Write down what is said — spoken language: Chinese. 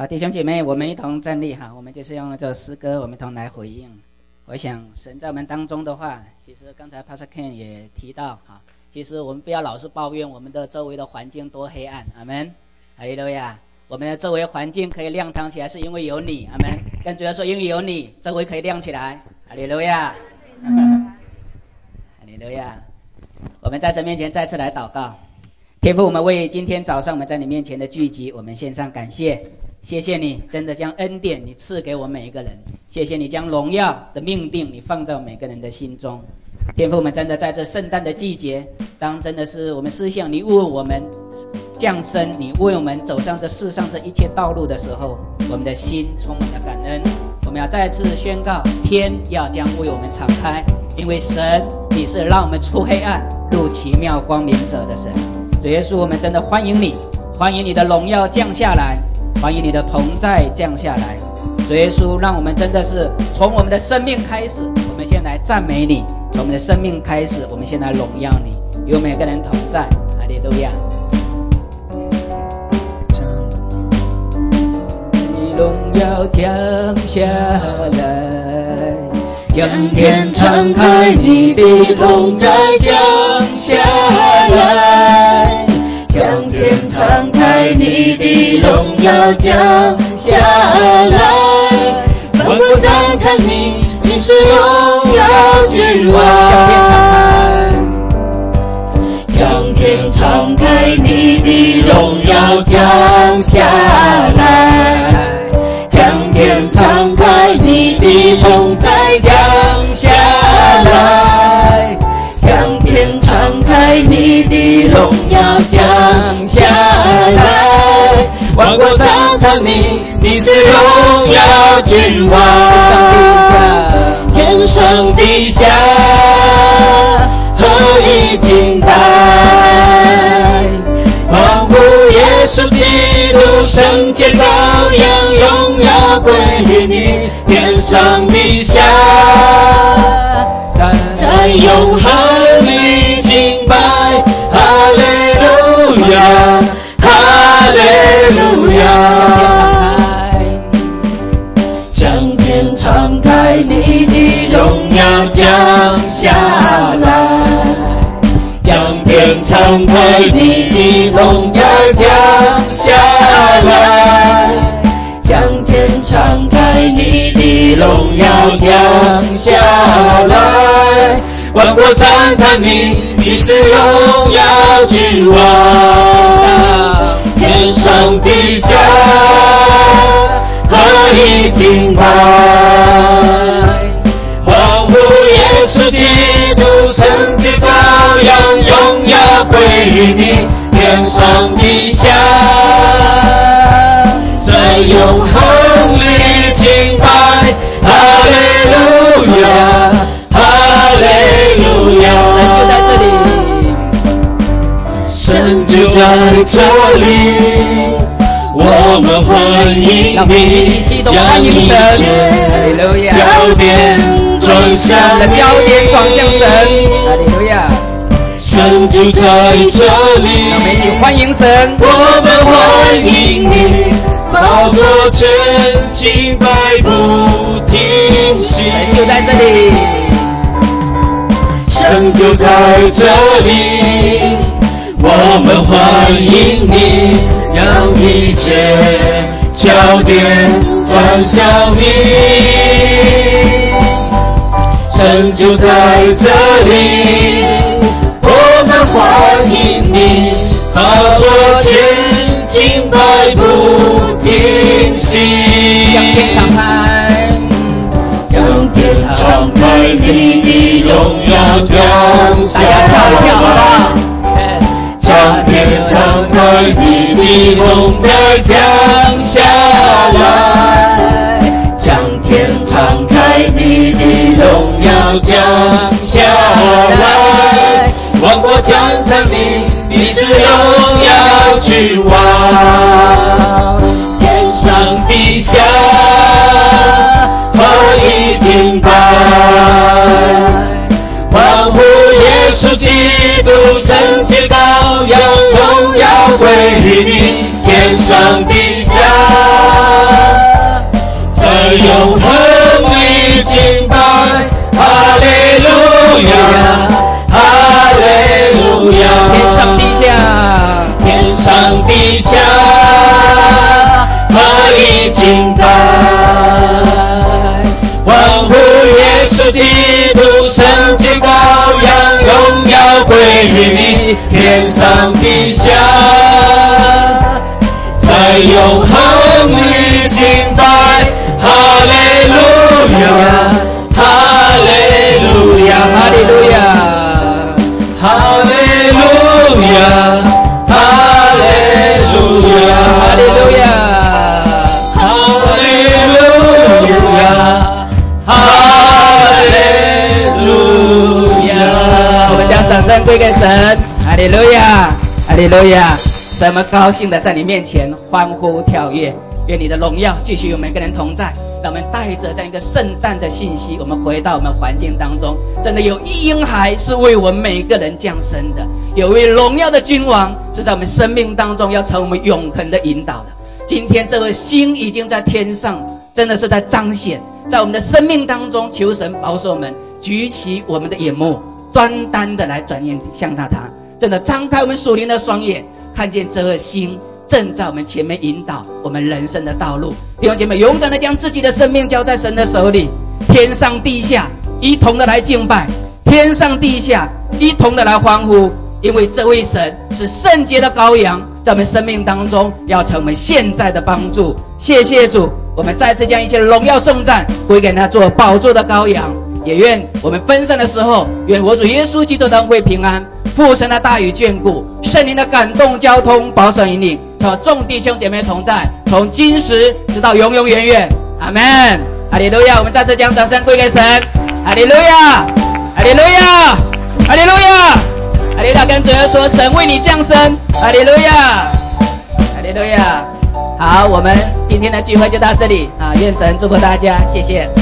好，弟兄姐妹，我们一同站立哈，我们就是用这个诗歌，我们一同来回应。我想神在我们当中的话，其实刚才 Pastor Ken 也提到哈，其实我们不要老是抱怨我们的周围的环境多黑暗，阿们，哈利路亚。我们的周围环境可以亮堂起来，是因为有你，阿们。更主要说，因为有你，周围可以亮起来，哈利路亚，哈利路亚。我们在神面前再次来祷告，天父，我们为今天早上我们在你面前的聚集，我们献上感谢。谢谢你真的将恩典你赐给我们每一个人，谢谢你将荣耀的命定你放在每个人的心中。天父，我们真的在这圣诞的季节，当真的是我们思想你为我们降生，你为我们走上这世上这一切道路的时候，我们的心充满了感恩。我们要再次宣告，天要将为我们敞开，因为神你是让我们出黑暗入奇妙光明者的神。主耶稣，我们真的欢迎你，欢迎你的荣耀降下来，欢迎你的同在降下来。主耶稣，让我们真的是从我们的生命开始，我们先来赞美你，从我们的生命开始，我们先来荣耀你，与我们每个人同在。哈利路亚。你荣耀降下来，将天敞开，你的同在降下来，将天敞开，你的荣耀降下来，万国赞叹你，你是荣耀君王。将天敞开，你的荣耀降下来，将天敞开，你的同在降下来，将天敞开，你的荣耀降下来，万国赞叹你，你是荣耀君王。天上地下合一敬拜，欢呼耶稣基督，圣洁羔羊，荣耀归于你。天上地下在永恒里敬拜，哈利路亚，哈利路亚。将天敞开，你的荣耀降下来，将天敞开，你的同在降下来，将天敞开，你的荣耀降下来，万国赞叹你，你是荣耀君王。天上地下合一敬拜，欢呼耶稣基督，圣洁羔羊，荣耀归于你。天上地下在永恒里敬拜，哈利路亚，哈利路亚。神就在这里，我们欢迎你，让一切焦点转向神，哈利路亚。神就在这里，让我们一起欢迎神，我们欢迎你，宝座前敬拜不停息。神就在这里，神就在这里，我们欢迎你，让一切焦点转向你。神就在这里，我们欢迎你，宝座前敬拜不停息。将天敞开，将天敞开，你的荣耀降下来，将天敞开，你的同在降下来，将天敞开，你的荣耀降下来，万国赞叹你，你是荣耀君王。天上地下合一敬拜，欢呼耶稣基督，圣洁羔羊，荣耀归于你。天上地下敬拜，欢呼耶稣基督，圣洁羔羊，荣耀归于你，天上地下，在永恒里敬拜，哈利路亚，哈利路亚，哈利路亚，哈利路亚，哈利路亚，哈利路亚，哈利路亚，哈利路亚。 我们将掌声归给神，哈利路亚，哈利路亚。神，我们高兴的在你面前欢呼跳跃，愿你的荣耀继续与每个人同在。让我们带着这样一个圣诞的信息，我们回到我们环境当中。真的有一婴孩是为我们每一个人降生的，有位荣耀的君王是在我们生命当中要成为我们永恒的引导的。今天这位星已经在天上，真的是在彰显，在我们的生命当中，求神保守我们举起我们的眼目，端单的来转眼向他，真的张开我们属灵的双眼，看见这颗星正在我们前面引导我们人生的道路。弟兄姐妹，勇敢的将自己的生命交在神的手里，天上地下一同的来敬拜，天上地下一同的来欢呼，因为这位神是圣洁的羔羊，在我们生命当中要成为现在的帮助。谢谢主，我们再次将一切荣耀颂赞归给那做宝座的羔羊。也愿我们分散的时候，愿我主耶稣基督的恩惠平安，父神的大与眷顾，圣灵的感动交通保守引领，和众弟兄姐妹同在，从今时直到永永远远。阿们，哈利路亚。我们再次将掌声归给神，哈利路亚，哈利路亚，哈利路亚，哈利路亚。跟主耶稣说，神为你降生，哈利路亚，哈利路亚。好，我们今天的聚会就到这里啊，愿神祝福大家，谢谢。